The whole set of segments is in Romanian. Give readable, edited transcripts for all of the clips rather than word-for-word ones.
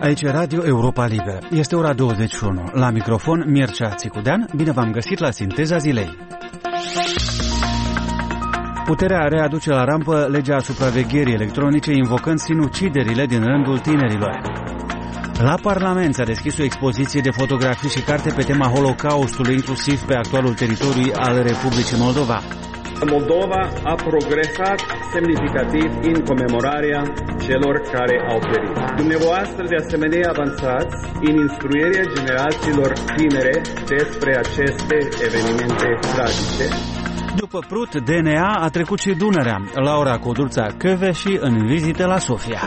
Aici e Radio Europa Liberă. Este ora 21. La microfon Mircea Țicudean. Bine v-am găsit la Sinteza Zilei. Puterea readuce la rampă legea supravegherii electronice, invocând sinuciderile din rândul tinerilor. La Parlament s-a deschis o expoziție de fotografii și carte pe tema Holocaustului, inclusiv pe actualul teritoriu al Republicii Moldova. Moldova a progresat semnificativ în comemorarea celor care au perit. Dumneavoastră, de asemenea, avansați în instruirea generațiilor tinere despre aceste evenimente tragice. După Prut, DNA a trecut și Dunărea, Laura Codruța-Căve și în vizită la Sofia.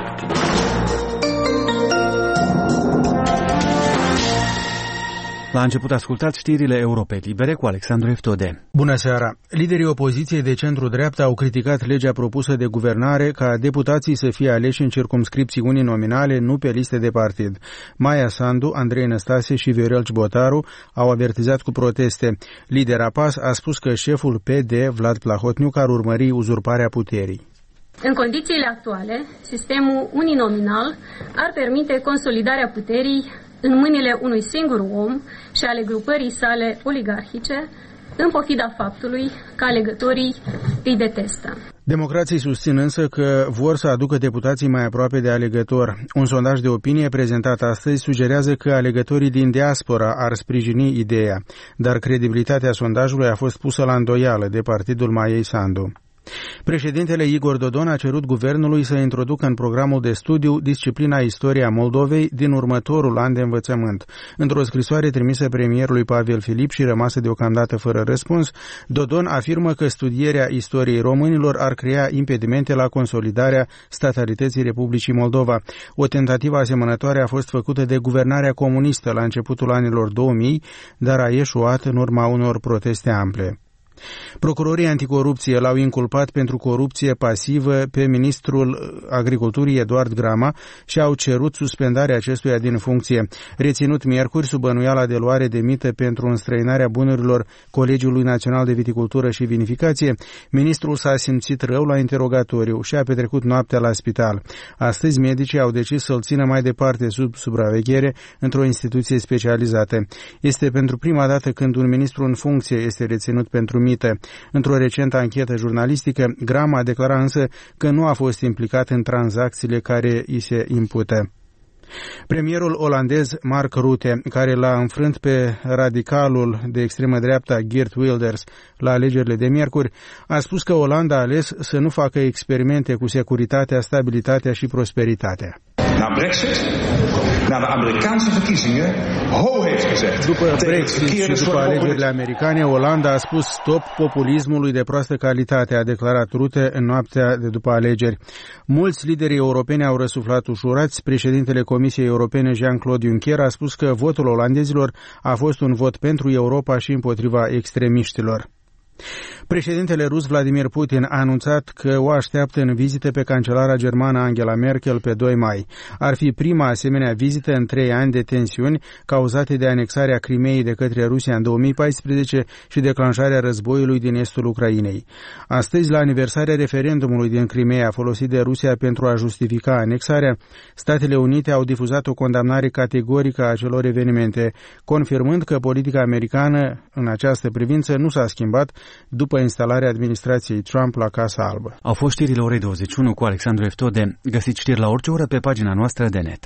La început ascultați știrile Europei Libere cu Alexandru Eftode. Bună seara! Liderii opoziției de centru-dreapta au criticat legea propusă de guvernare ca deputații să fie aleși în circumscripții uninominale, nu pe liste de partid. Maia Sandu, Andrei Năstase și Viorel Cibotaru au avertizat cu proteste. Lidera PAS a spus că șeful PD, Vlad Plahotniuc, ar urmări uzurparea puterii. În condițiile actuale, sistemul uninominal ar permite consolidarea puterii în mâinile unui singur om și ale grupării sale oligarhice, în pofida faptului că alegătorii îi detestă. Democrații susțin însă că vor să aducă deputații mai aproape de alegător. Un sondaj de opinie prezentat astăzi sugerează că alegătorii din diaspora ar sprijini ideea, dar credibilitatea sondajului a fost pusă la îndoială de partidul Maiei Sandu. Președintele Igor Dodon a cerut guvernului să introducă în programul de studiu disciplina Istoria Moldovei din următorul an de învățământ. Într-o scrisoare trimisă premierului Pavel Filip și rămasă deocamdată fără răspuns, Dodon afirmă că studierea istoriei românilor ar crea impedimente la consolidarea statalității Republicii Moldova. O tentativă asemănătoare a fost făcută de guvernarea comunistă la începutul anilor 2000, dar a eșuat în urma unor proteste ample. Procurorii anticorupție l-au inculpat pentru corupție pasivă pe ministrul Agriculturii Eduard Grama și au cerut suspendarea acestuia din funcție. Reținut miercuri sub bănuiala de luare de mită pentru înstrăinarea bunurilor Colegiului Național de Viticultură și Vinificație, ministrul s-a simțit rău la interogatoriu și a petrecut noaptea la spital. Astăzi medicii au decis să-l țină mai departe sub supraveghere într-o instituție specializată. Este pentru prima dată când un ministru în funcție este reținut pentru mită. Într-o recentă anchetă jurnalistică, Grama a declarat însă că nu a fost implicat în tranzacțiile care îi se impută. Premierul olandez Mark Rutte, care l-a înfrânt pe radicalul de extremă dreapta Geert Wilders la alegerile de miercuri, a spus că Olanda a ales să nu facă experimente cu securitatea, stabilitatea și prosperitatea. Na Brexit, na de Amerikaanse verkiezingen, ho heeft gezegd. După Brexit și după alegerile americane, Olanda a spus stop populismului de proastă calitate, a declarat Rutte în noaptea de după alegeri. Mulți lideri europeni au răsuflat ușurați. Președintele Comisiei Europene Jean-Claude Juncker a spus că votul olandezilor a fost un vot pentru Europa și împotriva extremiștilor. Președintele rus Vladimir Putin a anunțat că o așteaptă în vizită pe cancelara germană Angela Merkel pe 2 mai. Ar fi prima asemenea vizită în 3 ani de tensiuni cauzate de anexarea Crimeei de către Rusia în 2014 și declanșarea războiului din estul Ucrainei. Astăzi, la aniversarea referendumului din Crimeea folosit de Rusia pentru a justifica anexarea, Statele Unite au difuzat o condamnare categorică a acelor evenimente, confirmând că politica americană în această privință nu s-a schimbat după instalarea administrației Trump la Casa Albă. Au fost știrile orei 21 cu Alexandru Eftode. Găsiți știri la orice oră pe pagina noastră de net.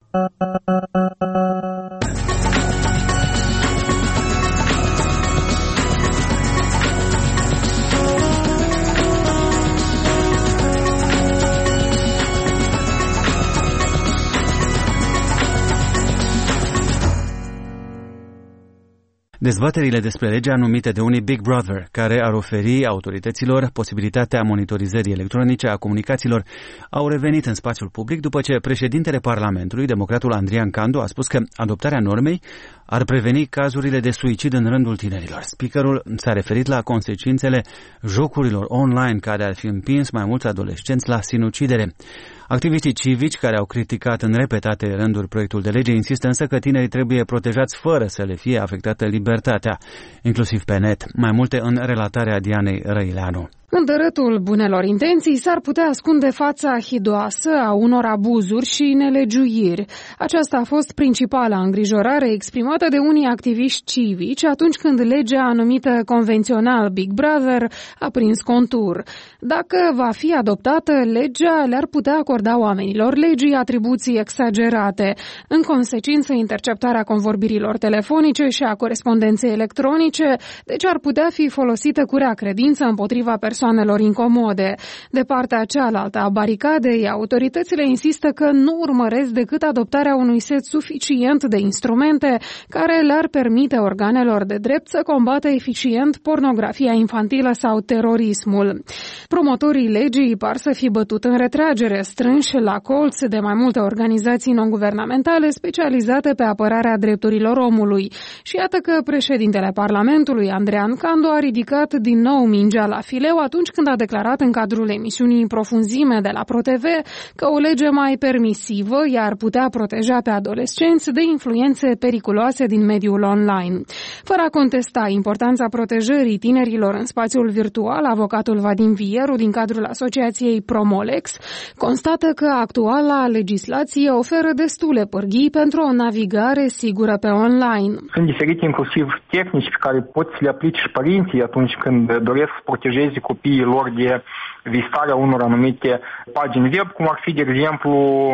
Dezbaterile despre legea numită de unii Big Brother, care ar oferi autorităților posibilitatea monitorizării electronice a comunicațiilor, au revenit în spațiul public după ce președintele Parlamentului, democratul Andrian Candu, a spus că adoptarea normei ar preveni cazurile de suicid în rândul tinerilor. Speakerul s-a referit la consecințele jocurilor online care ar fi împins mai mulți adolescenți la sinucidere. Activiștii civici care au criticat în repetate rânduri proiectul de lege insistă însă că tinerii trebuie protejați fără să le fie afectată libertatea, inclusiv pe net. Mai multe în relatarea Dianei Răileanu. În dărătul bunelor intenții s-ar putea ascunde fața hidoasă a unor abuzuri și nelegiuiri. Aceasta a fost principala îngrijorare exprimată de unii activiști civici atunci când legea numită convențional Big Brother a prins contur. Dacă va fi adoptată, legea le-ar putea acorda oamenilor legii atribuții exagerate. În consecință, interceptarea convorbirilor telefonice și a corespondenței electronice, deci ar putea fi folosită cu rea credință împotriva persoanelor incomode. De partea cealaltă a baricadei, autoritățile insistă că nu urmăresc decât adoptarea unui set suficient de instrumente care le-ar permite organelor de drept să combată eficient pornografia infantilă sau terorismul. Promotorii legii par să fi bătut în retragere, strânși la colț de mai multe organizații non-guvernamentale specializate pe apărarea drepturilor omului. Și iată că președintele Parlamentului, Andrean Candu, a ridicat din nou mingea la fileu atunci când a declarat în cadrul emisiunii În profunzime de la ProTV că o lege mai permisivă i-ar putea proteja pe adolescenți de influențe periculoase din mediul online. Fără a contesta importanța protejării tinerilor în spațiul virtual, avocatul Vadim Vieru din cadrul asociației Promolex constată că actuala legislație oferă destule pârghii pentru o navigare sigură pe online. Sunt diferite inclusiv tehnici pe care pot să le aplice și părinții atunci când doresc să protejeze copiii lor de vizitarea unor anumite pagini web, cum ar fi, de exemplu,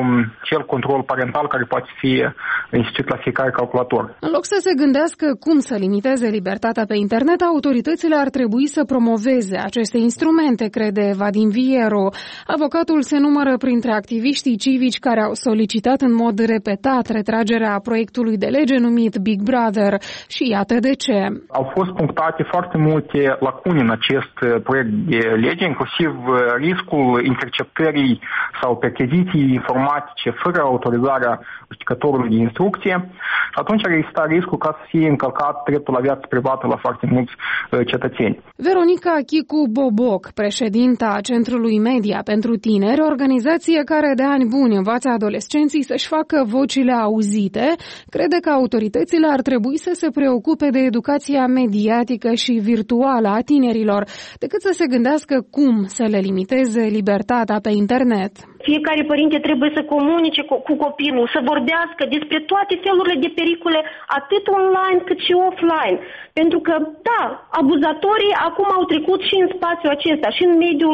cel control parental care poate fi instituit la fiecare calculator. În loc să se gândească cum să limiteze libertatea pe internet, autoritățile ar trebui să promoveze aceste instrumente, crede Vadim Vieru. Avocatul se numără printre activiștii civici care au solicitat în mod repetat retragerea proiectului de lege numit Big Brother și iată de ce. Au fost punctate foarte multe lacune în acest proiect de lege, inclusiv riscul interceptării sau percheziției informatice fără autorizarea justificătorului de instrucție. Atunci ar exista riscul ca să fie încălcat dreptul la viață privată la foarte mulți cetățeni. Veronica Chicu Boboc, președinta Centrului Media pentru Tineri, organizație care de ani buni învață adolescenții să-și facă vocile auzite, crede că autoritățile ar trebui să se preocupe de educația mediatică și virtuală a tinerilor, decât să se gândească cum să le limiteze libertatea pe internet. Fiecare părinte trebuie să comunice cu copilul, să vorbească despre toate felurile de pericole, atât online cât și offline. Pentru că, da, abuzatorii acum au trecut și în spațiul acesta, și în mediul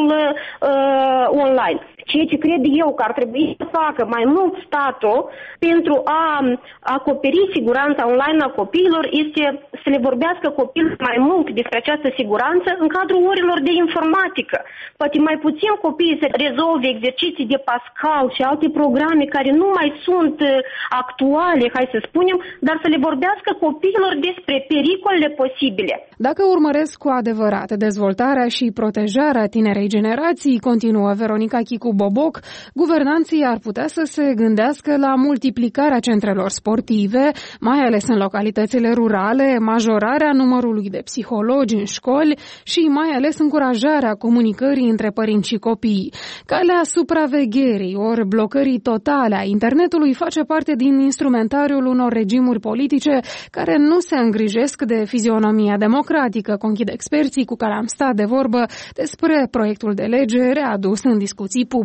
online. Ceea ce cred eu că ar trebui să facă mai mult statul pentru a acoperi siguranța online a copiilor este să le vorbească copiilor mai mult despre această siguranță în cadrul orilor de informatică. Poate mai puțin copiii să rezolve exerciții de Pascal și alte programe care nu mai sunt actuale, hai să spunem, dar să le vorbească copiilor despre pericolele posibile. Dacă urmăresc cu adevărat dezvoltarea și protejarea tinerei generații, continuă Veronica Chicu Boboc, guvernanții ar putea să se gândească la multiplicarea centrelor sportive, mai ales în localitățile rurale, majorarea numărului de psihologi în școli și mai ales încurajarea comunicării între părinți și copii. Calea supravegherii ori blocării totale a internetului face parte din instrumentariul unor regimuri politice care nu se îngrijesc de fizionomia democratică, conchid experții cu care am stat de vorbă despre proiectul de lege readus în discuții publice.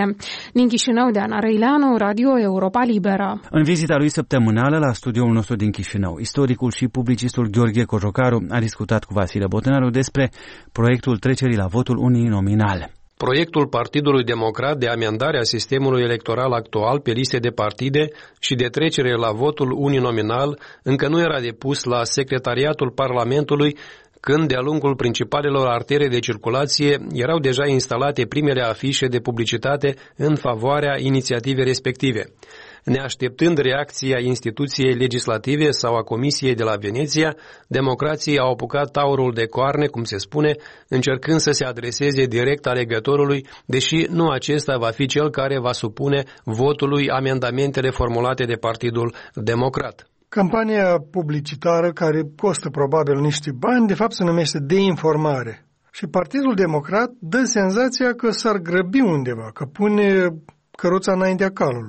Din Chișinău, Diana Răileanu, Radio Europa Liberă. În vizita lui săptămânală la studioul nostru din Chișinău, istoricul și publicistul Gheorghe Cojocaru a discutat cu Vasile Botinaru despre proiectul trecerii la votul uninominal. Proiectul Partidului Democrat de amendare a sistemului electoral actual pe liste de partide și de trecere la votul uninominal încă nu era depus la Secretariatul Parlamentului, când de-a lungul principalelor artere de circulație erau deja instalate primele afișe de publicitate în favoarea inițiativei respective. Neașteptând reacția instituției legislative sau a Comisiei de la Veneția, democrații au apucat taurul de coarne, cum se spune, încercând să se adreseze direct alegătorului, deși nu acesta va fi cel care va supune votului amendamentele formulate de Partidul Democrat. Campania publicitară, care costă probabil niște bani, de fapt se numește deinformare. Și Partidul Democrat dă senzația că s-ar grăbi undeva, că pune căruța înaintea calului.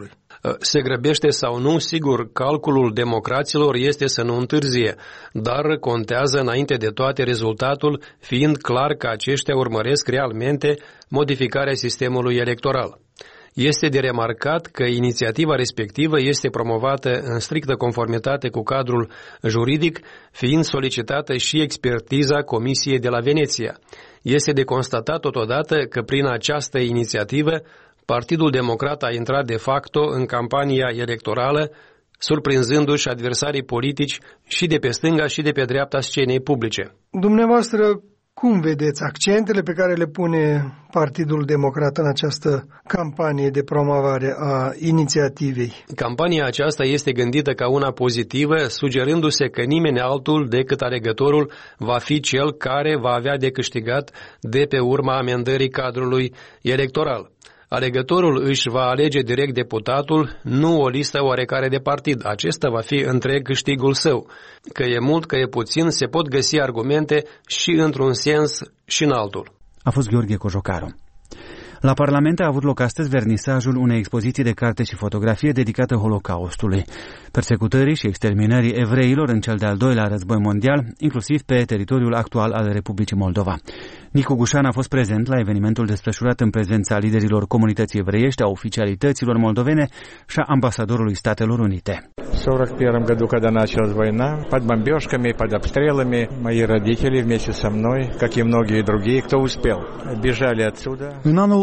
Se grăbește sau nu, sigur, calculul democraților este să nu întârzie, dar contează înainte de toate rezultatul, fiind clar că aceștia urmăresc realmente modificarea sistemului electoral. Este de remarcat că inițiativa respectivă este promovată în strictă conformitate cu cadrul juridic, fiind solicitată și expertiza Comisiei de la Veneția. Este de constatat totodată că prin această inițiativă Partidul Democrat a intrat de facto în campania electorală, surprinzându-și adversarii politici și de pe stânga și de pe dreapta scenei publice. Dumneavoastră, cum vedeți accentele pe care le pune Partidul Democrat în această campanie de promovare a inițiativei? Campania aceasta este gândită ca una pozitivă, sugerându-se că nimeni altul decât alegătorul va fi cel care va avea de câștigat de pe urma amendării cadrului electoral. Alegătorul își va alege direct deputatul, nu o listă oarecare de partid. Acesta va fi întreg câștigul său. Că e mult, că e puțin, se pot găsi argumente și într-un sens și în altul. A fost Gheorghe Cojocaru. La Parlament a avut loc astăzi vernisajul unei expoziții de carte și fotografie dedicată Holocaustului, persecutării și exterminării evreilor în cel de-al doilea război mondial, inclusiv pe teritoriul actual al Republicii Moldova. Nicu Gușan a fost prezent la evenimentul desfășurat în prezența liderilor comunității evreiești, a oficialităților moldovene și a ambasadorului Statelor Unite. В 1941 году, когда началась война, под бомбежками, под обстрелами, мои родители вместе со мной, как и многие другие, кто успел, бежали отсюда. În anul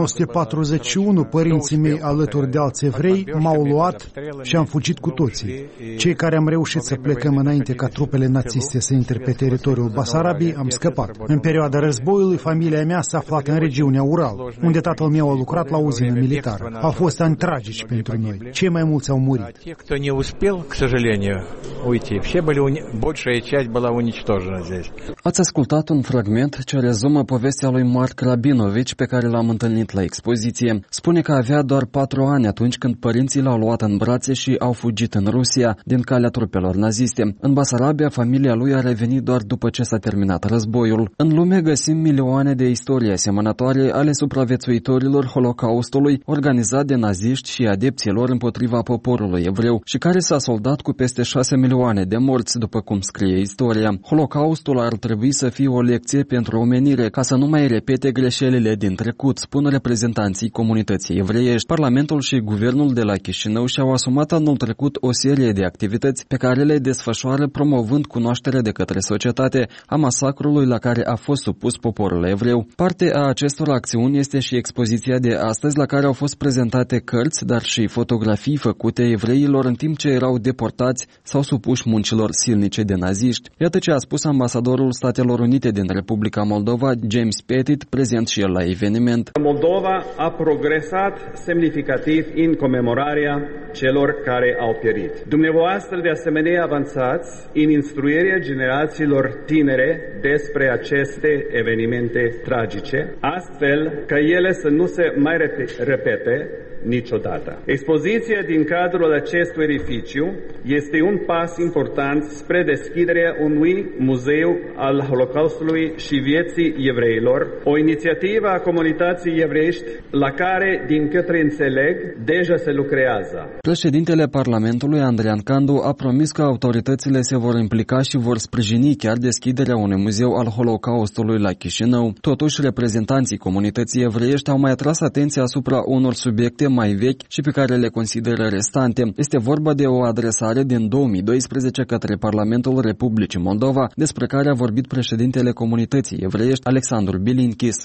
1941, părinții mei, alături de alți evrei, m-au luat și am fugit cu toții. Cei care am reușit să plecăm înainte ca trupele naziste să intre pe teritoriul Basarabiei, am scăpat. În perioada războiului, familia mea s-a aflat în regiunea Ural, unde tatăl meu a lucrat la uzină militară. Au fost ani tragici pentru noi. Cei mai mulți au murit. Успел, к сожалению, уйти. Все были, большая часть была уничтожена здесь. Ați ascultat un fragment ce rezumă povestea lui Mark Rabinovici pe care l-am întâlnit la expoziție. Spune că avea doar 4 ani atunci când părinții l-au luat în brațe și au fugit în Rusia din calea trupelor naziste. În Basarabia, familia lui a revenit doar după ce s-a terminat războiul. În lume găsim milioane de istorii asemănătoare ale supraviețuitorilor Holocaustului organizat de naziști și adepților împotriva poporului evreu și care s-a soldat cu peste 6 milioane de morți, după cum scrie istoria. Holocaustul ar trebui să fie o lecție pentru omenire, ca să nu mai repete greșelile din trecut, spun reprezentanții comunității evreiești. Parlamentul și guvernul de la Chișinău și-au asumat anul trecut o serie de activități pe care le desfășoară promovând cunoașterea de către societate a masacrului la care a fost supus poporul evreu. Parte a acestor acțiuni este și expoziția de astăzi, la care au fost prezentate cărți, dar și fotografii făcute evreilor în timp ce erau deportați sau supuși muncilor silnice de naziști. Iată ce a spus ambasadorul Statelor Unite din Republica Moldova, James Pettit, prezent și el la eveniment. Moldova a progresat semnificativ în comemorarea celor care au pierit. Dumneavoastră de asemenea avansați în instruirea generațiilor tinere despre aceste evenimente tragice, astfel ca ele să nu se mai repete niciodată. Expoziția din cadrul acestui edificiu este un pas important spre deschiderea unui muzeu al Holocaustului și vieții evreilor, o inițiativă a comunității evreiești la care, din câte înțeleg, deja se lucrează. Președintele Parlamentului, Andrian Candu, a promis că autoritățile se vor implica și vor sprijini chiar deschiderea unui muzeu al Holocaustului la Chișinău. Totuși, reprezentanții comunității evreiești au mai atras atenția asupra unor subiecte mai vechi și pe care le consideră restante. Este vorba de o adresare din 2012 către Parlamentul Republicii Moldova, despre care a vorbit președintele comunității evreiești, Alexandru Bilinkis.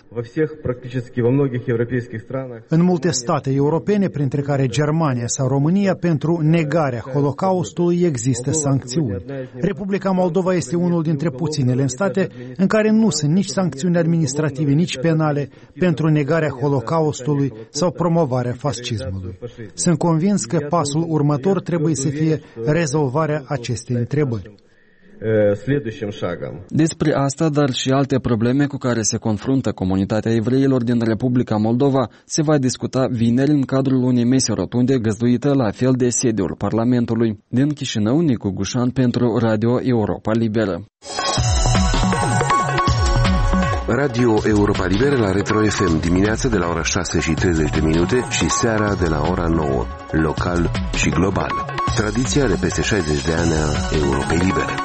În multe state europene, printre care Germania sau România, pentru negarea Holocaustului există sancțiuni. Republica Moldova este unul dintre puținele în state în care nu sunt nici sancțiuni administrative, nici penale pentru negarea Holocaustului sau promovarea fascismului. Sunt convins că pasul următor trebuie să fie rezolvarea acestei întrebări. Despre asta, dar și alte probleme cu care se confruntă comunitatea evreilor din Republica Moldova, se va discuta vineri în cadrul unei mese rotunde găzduită la fel de sediul Parlamentului. Din Chișinău, Nicu Gușan pentru Radio Europa Liberă. Radio Europa Liberă la Retro FM, dimineața de la ora 6:30 și seara de la ora 9, local și global. Tradiția de peste 60 de ani a Europei Libere.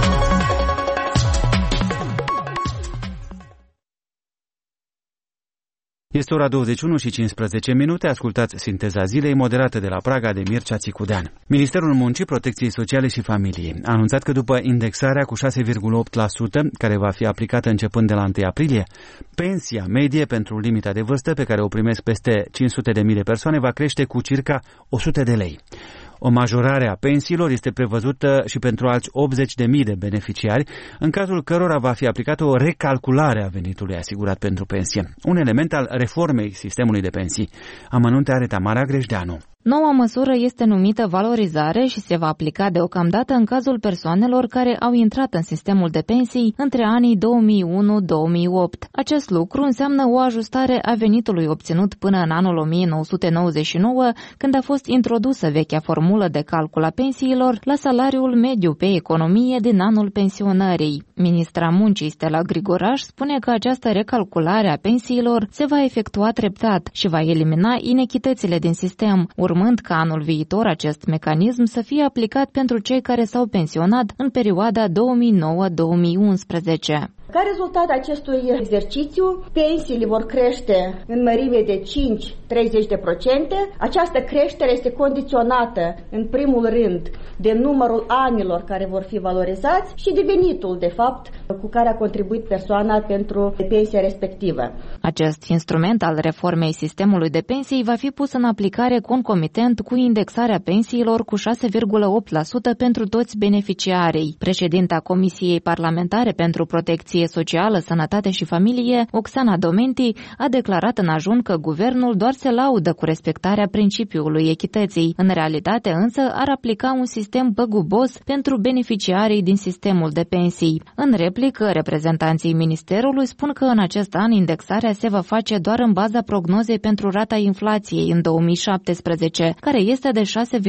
Este ora 21:15. Ascultați Sinteza Zilei, moderată de la Praga de Mircea Țicudean. Ministerul Muncii, Protecției Sociale și Familiei a anunțat că după indexarea cu 6,8%, care va fi aplicată începând de la 1 aprilie, pensia medie pentru limita de vârstă pe care o primesc peste 500.000 de persoane va crește cu circa 100 de lei. O majorare a pensiilor este prevăzută și pentru alți 80.000 de beneficiari, în cazul cărora va fi aplicată o recalculare a venitului asigurat pentru pensie, un element al reformei sistemului de pensii. Amănunte are Tamara Grejdeanu. Noua măsură este numită valorizare și se va aplica deocamdată în cazul persoanelor care au intrat în sistemul de pensii între anii 2001-2008. Acest lucru înseamnă o ajustare a venitului obținut până în anul 1999, când a fost introdusă vechea formulă de calcul a pensiilor la salariul mediu pe economie din anul pensionării. Ministra Muncii Stella Grigoraș spune că această recalculare a pensiilor se va efectua treptat și va elimina inechitățile din sistem, urmând ca anul viitor acest mecanism să fie aplicat pentru cei care s-au pensionat în perioada 2009-2011. Ca rezultat acestui exercițiu, pensiile vor crește în mărime de 5-30%. Această creștere este condiționată, în primul rând, de numărul anilor care vor fi valorizați și de venitul, de fapt, cu care a contribuit persoana pentru pensia respectivă. Acest instrument al reformei sistemului de pensii va fi pus în aplicare concomitent cu indexarea pensiilor cu 6,8% pentru toți beneficiarii. Președinta Comisiei Parlamentare pentru Protecție Socială, Sănătate și Familie, Oksana Domenti, a declarat în ajun că guvernul doar se laudă cu respectarea principiului echității. În realitate însă ar aplica un sistem păgubos pentru beneficiarii din sistemul de pensii. În replică, reprezentanții ministerului spun că în acest an indexarea se va face doar în baza prognozei pentru rata inflației în 2017, care este de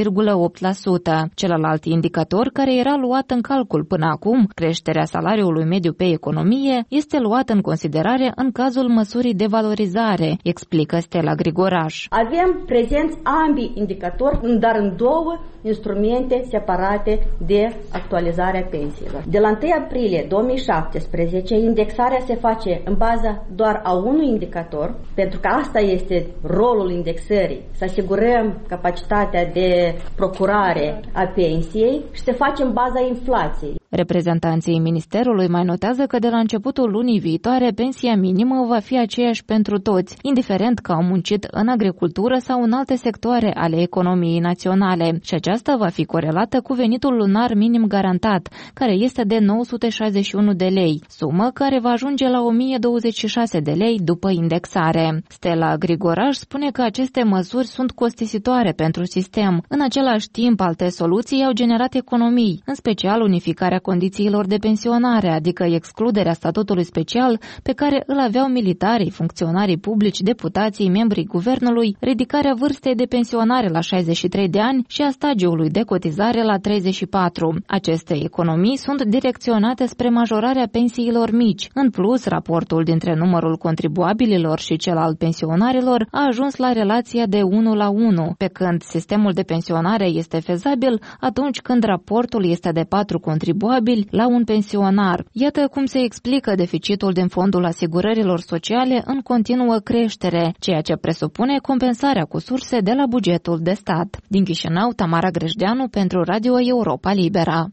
6,8%. Celălalt indicator care era luat în calcul până acum, creșterea salariului mediu pe economie, este luat în considerare în cazul măsurii de valorizare, explică Stella Grigoraș. Avem prezenți ambii indicatori, dar în două instrumente separate de actualizarea pensiilor. De la 1 aprilie 2017, indexarea se face în baza doar a unui indicator, pentru că asta este rolul indexării, să asigurăm capacitatea de procurare a pensiei și se face în baza inflației. Reprezentanții ministerului mai notează că de la începutul lunii viitoare pensia minimă va fi aceeași pentru toți, indiferent că au muncit în agricultură sau în alte sectoare ale economiei naționale, și aceasta va fi corelată cu venitul lunar minim garantat, care este de 961 de lei, sumă care va ajunge la 1026 de lei după indexare. Stella Grigoraș spune că aceste măsuri sunt costisitoare pentru sistem. În același timp, alte soluții au generat economii, în special unificarea condițiilor de pensionare, adică excluderea statutului special pe care îl aveau militarii, funcționarii publici, deputații, membrii guvernului, ridicarea vârstei de pensionare la 63 de ani și a stagiului de cotizare la 34. Aceste economii sunt direcționate spre majorarea pensiilor mici. În plus, raportul dintre numărul contribuabililor și cel al pensionarilor a ajuns la relația de 1:1, pe când sistemul de pensionare este fezabil atunci când raportul este de 4 contribuabili la un pensionar. Iată cum se explică deficitul din fondul asigurărilor sociale în continuă creștere, ceea ce presupune compensarea cu surse de la bugetul de stat. Din Chișinău, Tamara Grejdeanu pentru Radio Europa Libera.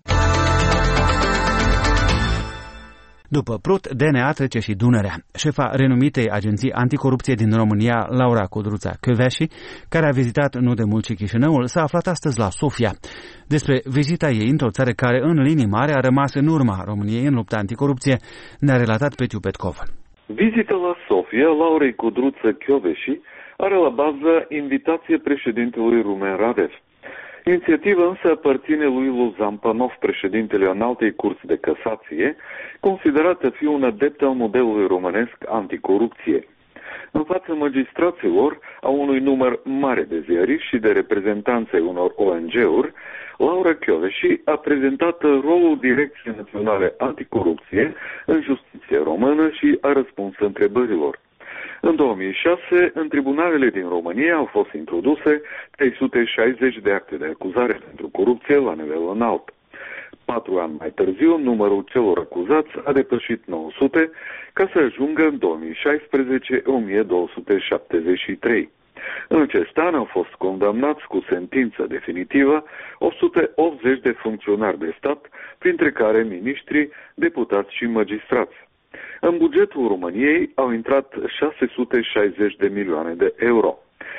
După Prut, DNA trece și Dunărea. Șefa renumitei agenții anticorupție din România, Laura Codruța Căveași, care a vizitat nu de mult și Chișinăul, s-a aflat astăzi la Sofia. Despre vizita ei într-o țară care, în linii mari, a rămas în urma României în lupta anticorupție, ne-a relatat Petiu Petkov. Vizita la Sofia, Laurei Codruța Căveași, are la bază invitație președintelui Rumen Radev. Inițiativa însă aparține lui Luzan Panov, președintele Înaltei Curți de Casație, considerat a fi un adept al modelului românesc anticorupție. În fața magistraților, a unui număr mare de ziariști și de reprezentanți ai unor ONG-uri, Laura Kövesi a prezentat rolul Direcției Naționale Anticorupție în justiție română și a răspuns întrebărilor. În 2006, în tribunalele din România au fost introduse 360 de acte de acuzare pentru corupție la nivel înalt. 4 ani mai târziu, numărul celor acuzați a depășit 900, ca să ajungă în 2016 1273. În acest an au fost condamnați cu sentință definitivă 180 de funcționari de stat, printre care miniștri, deputați și magistrați. În bugetul României au intrat 660 de milioane de euro.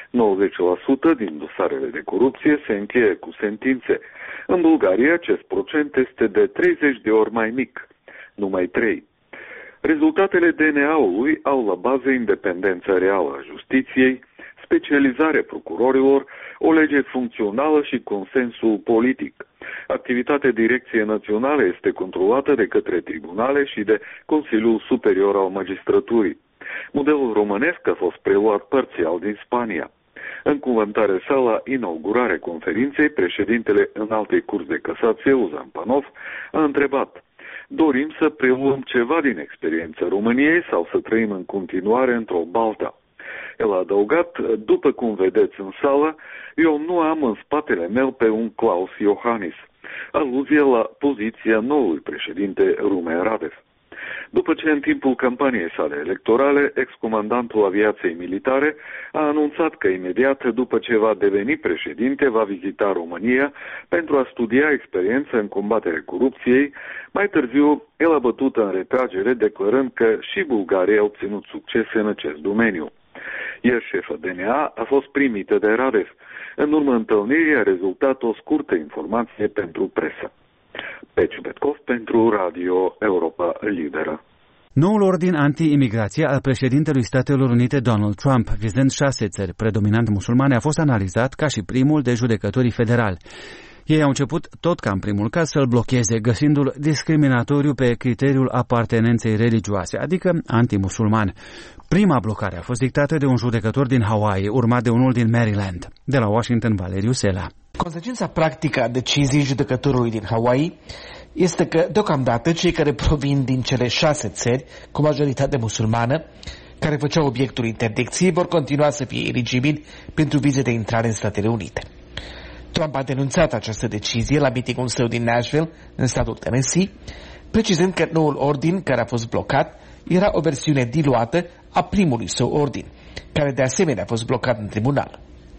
90% din dosarele de corupție se încheie cu sentințe. În Bulgaria acest procent este de 30 de ori mai mic, numai 3. Rezultatele DNA-ului au la bază independența reală a justiției, specializarea procurorilor, o lege funcțională și consensul politic. Activitatea Direcției Naționale este controlată de către tribunale și de Consiliul Superior al Magistraturii. Modelul românesc a fost preluat parțial din Spania. În cuvântarea sa la inaugurarea conferinței, președintele Înaltei Curți de Casație, Luzan Panov, a întrebat: dorim să preluăm ceva din experiența României sau să trăim în continuare într-o baltă? El a adăugat: după cum vedeți în sală, eu nu am în spatele meu pe un Klaus Iohannis, aluzie la poziția noului președinte Rumen Radev. După ce în timpul campaniei sale electorale, excomandantul aviației militare a anunțat că imediat după ce va deveni președinte va vizita România pentru a studia experiența în combaterea corupției, mai târziu el a bătut în retragere declarând că și Bulgaria a obținut succese în acest domeniu. Iar șefa DNA a fost primită de Radev. În urma întâlnirii a rezultat o scurtă informație pentru presă. Peciu Petkov pentru Radio Europa Liberă. Noul ordin anti-imigrație al președintelui Statelor Unite Donald Trump, vizând 6 țări predominant musulmane, a fost analizat ca și primul de judecătorii federali. Ei au început, tot ca în primul caz, să-l blocheze, găsindu-l discriminatoriu pe criteriul apartenenței religioase, adică antimusulman. Prima blocare a fost dictată de un judecător din Hawaii, urmat de unul din Maryland. De la Washington, Valeriu Sela. Consecința practică a deciziei judecătorului din Hawaii este că, deocamdată, cei care provin din cele 6 țări cu majoritate musulmană, care făceau obiectul interdicției, vor continua să fie eligibili pentru vize de intrare în Statele Unite. Trump a denunțat această decizie la meetingul său din Nashville, în statul Tennessee, precizând că noul ordin care a fost blocat era o versiune diluată a primului său ordin, care de asemenea a fost blocat în tribunal.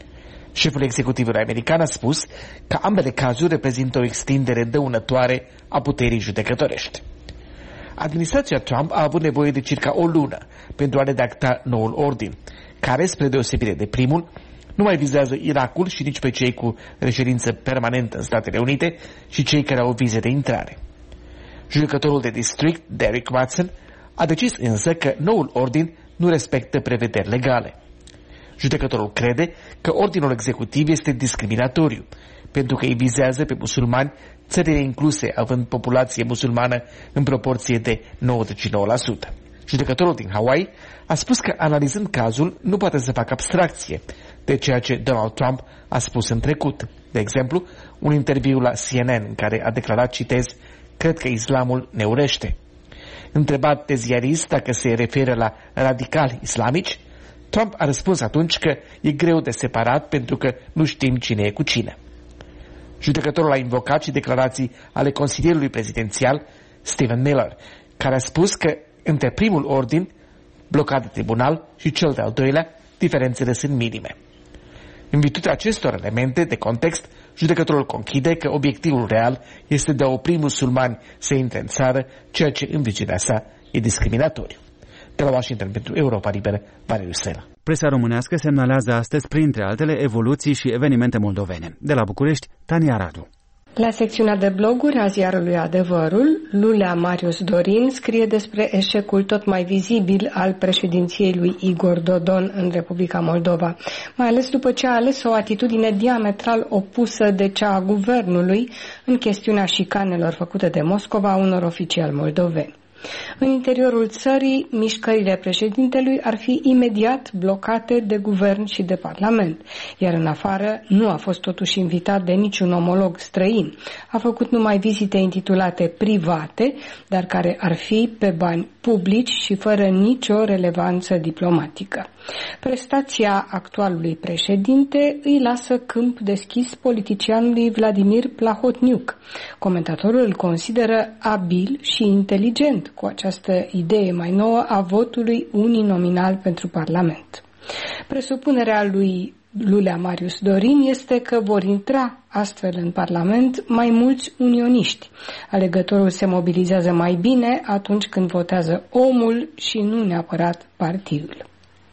Șeful executivului american a spus că ambele cazuri reprezintă o extindere dăunătoare a puterii judecătorești. Administrația Trump a avut nevoie de circa o lună pentru a redacta noul ordin, care, spre deosebire de primul, nu mai vizează Irakul și nici pe cei cu reședință permanentă în Statele Unite și cei care au vize de intrare. Judecătorul de district, Derek Watson, a decis însă că noul ordin nu respectă prevederi legale. Judecătorul crede că ordinul executiv este discriminatoriu, pentru că îi vizează pe musulmani, țările incluse având populație musulmană în proporție de 99%. Judecătorul din Hawaii a spus că, analizând cazul, nu poate să facă abstracție de ceea ce Donald Trump a spus în trecut. De exemplu, un interviu la CNN în care a declarat, citez, "Cred că islamul ne urește." Întrebat de ziarist dacă se referă la radicali islamici, Trump a răspuns atunci că e greu de separat pentru că nu știm cine e cu cine. Judecătorul a invocat și declarații ale consilierului prezidențial Stephen Miller, care a spus că între primul ordin, blocat de tribunal, și cel de-al doilea, diferențele sunt minime. În virtutea acestor elemente de context, judecătorul conchide că obiectivul real este de a opri musulmani să intre în țară, ceea ce în viziunea sa e discriminatoriu. De la Washington pentru Europa Liberă, Valeriu Sela. Presa românească semnalează astăzi, printre altele, evoluții și evenimente moldovene. De la București, Tania Radu. La secțiunea de bloguri a ziarului Adevărul, Lulea Marius Dorin scrie despre eșecul tot mai vizibil al președinției lui Igor Dodon în Republica Moldova, mai ales după ce a ales o atitudine diametral opusă de cea a guvernului în chestiunea șicanelor făcute de Moscova unor oficiali moldoveni. În interiorul țării, mișcările președintelui ar fi imediat blocate de guvern și de parlament, iar în afară nu a fost totuși invitat de niciun omolog străin. A făcut numai vizite intitulate private, dar care ar fi pe bani publici și fără nicio relevanță diplomatică. Prestația actualului președinte îi lasă câmp deschis politicianului Vladimir Plahotniuc. Comentatorul îl consideră abil și inteligent cu această idee mai nouă a votului uninominal pentru Parlament. Presupunerea lui Lulea Marius Dorin este că vor intra astfel în Parlament mai mulți unioniști. Alegătorul se mobilizează mai bine atunci când votează omul și nu neapărat partidul.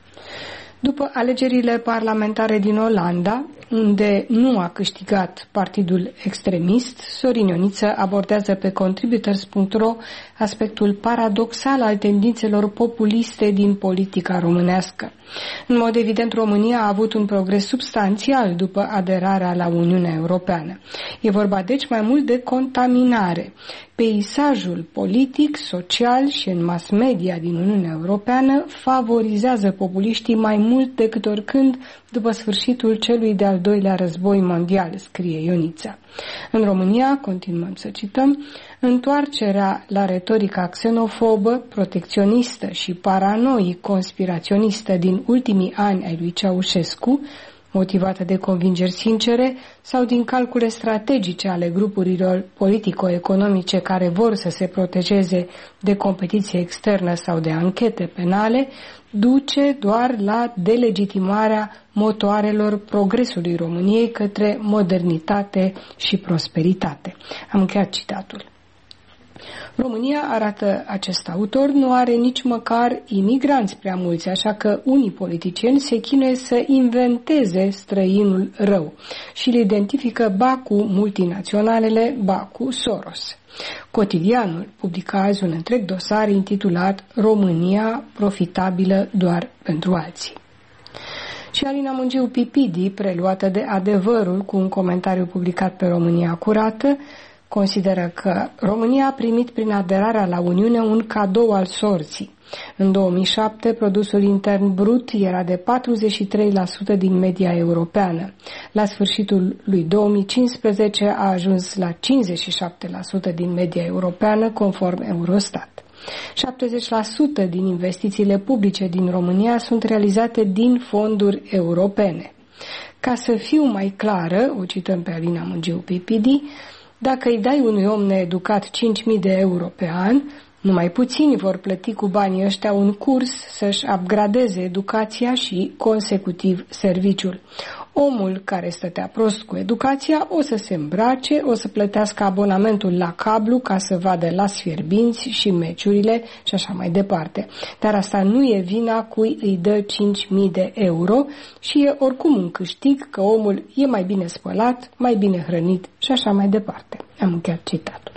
După alegerile parlamentare din Olanda, unde nu a câștigat partidul extremist, Sorin Ioniță abordează pe Contributors.ro aspectul paradoxal al tendințelor populiste din politica românească. În mod evident, România a avut un progres substanțial după aderarea la Uniunea Europeană. E vorba deci mai mult de contaminare. Peisajul politic, social și în mass media din Uniunea Europeană favorizează populiștii mai mult decât oricând după sfârșitul celui de-al doilea război mondial, scrie Ionița. În România, continuăm să cităm, întoarcerea la retorica xenofobă, protecționistă și paranoic conspiraționistă din ultimii ani ai lui Ceaușescu, motivată de convingeri sincere sau din calcule strategice ale grupurilor politico-economice care vor să se protejeze de competiție externă sau de anchete penale, duce doar la delegitimarea motoarelor progresului României către modernitate și prosperitate. Am încheiat citatul. România, arată acest autor, nu are nici măcar imigranți prea mulți, așa că unii politicieni se chinuie să inventeze străinul rău și îl identifică ba cu multinaționalele, ba cu Soros. Cotidianul publica azi un întreg dosar intitulat România profitabilă doar pentru alții. Și Alina Mungiu Pipidi, preluată de Adevărul cu un comentariu publicat pe România Curată, consideră că România a primit prin aderarea la Uniune un cadou al sorții. În 2007, produsul intern brut era de 43% din media europeană. La sfârșitul lui 2015 a ajuns la 57% din media europeană, conform Eurostat. 70% din investițiile publice din România sunt realizate din fonduri europene. Ca să fiu mai clară, o cităm pe Alina Mungiu Pipidi, dacă îi dai unui om needucat 5.000 de euro pe an, numai puțini vor plăti cu banii ăștia un curs să-și upgradeze educația și, consecutiv, serviciul. Omul care stătea prost cu educația o să se îmbrace, o să plătească abonamentul la cablu ca să vadă Las Fierbinți și meciurile și așa mai departe. Dar asta nu e vina cui îi dă 5.000 de euro și e oricum un câștig că omul e mai bine spălat, mai bine hrănit și așa mai departe. Am încheiat citatul.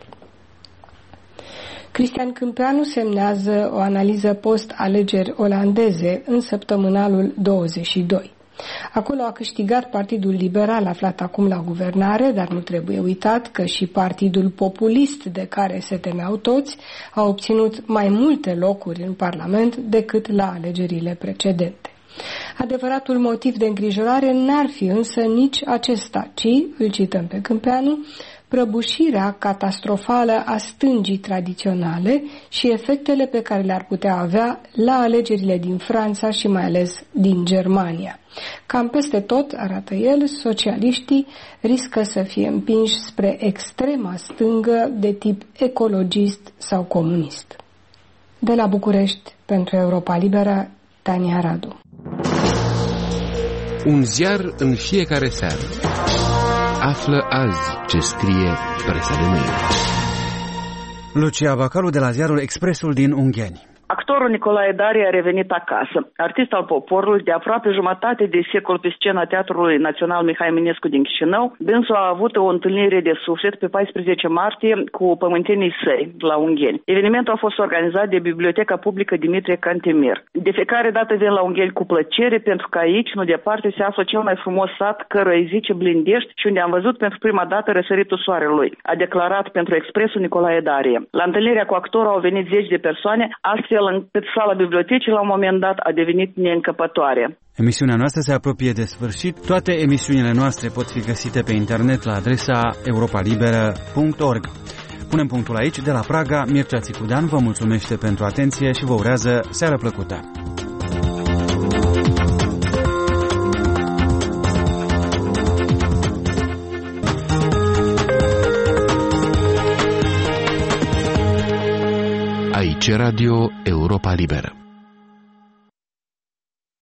Cristian Câmpeanu semnează o analiză post-alegeri olandeze în săptămânalul 22. Acolo a câștigat Partidul Liberal, aflat acum la guvernare, dar nu trebuie uitat că și Partidul Populist, de care se temeau toți, a obținut mai multe locuri în Parlament decât la alegerile precedente. Adevăratul motiv de îngrijorare n-ar fi însă nici acesta, ci, îl cităm pe Câmpeanu, prăbușirea catastrofală a stângii tradiționale și efectele pe care le-ar putea avea la alegerile din Franța și mai ales din Germania. Cam peste tot, arată el, socialiștii riscă să fie împinși spre extrema stângă de tip ecologist sau comunist. De la București, pentru Europa Liberă, Tania Radu. Un ziar în fiecare seară. Află azi ce scrie presa de mâine. Lucia Bacalu de la ziarul Expresul din Ungheni. Actorul Nicolae Darie a revenit acasă. Artist al poporului, de aproape jumătate de secol pe scena Teatrului Național Mihai Eminescu din Chișinău, dânsul a avut o întâlnire de suflet pe 14 martie cu pământenii săi la Ungheni. Evenimentul a fost organizat de Biblioteca Publică Dimitrie Cantemir. De fiecare dată vin la Ungheni cu plăcere, pentru că aici, nu departe, se află cel mai frumos sat, căruia îi zice Blindești, și unde am văzut pentru prima dată răsăritul soarelui, a declarat pentru Expresul Nicolae Darie. La întâlnirea cu actorul au venit zeci de persoane, astfel încât sala bibliotecii la un moment dat a devenit neîncăpătoare. Emisiunea noastră se apropie de sfârșit. Toate emisiunile noastre pot fi găsite pe internet la adresa europalibera.org. Punem punctul aici. De la Praga, Mircea Țicudean vă mulțumește pentru atenție și vă urează seară plăcută. Aici Radio Europa Liberă.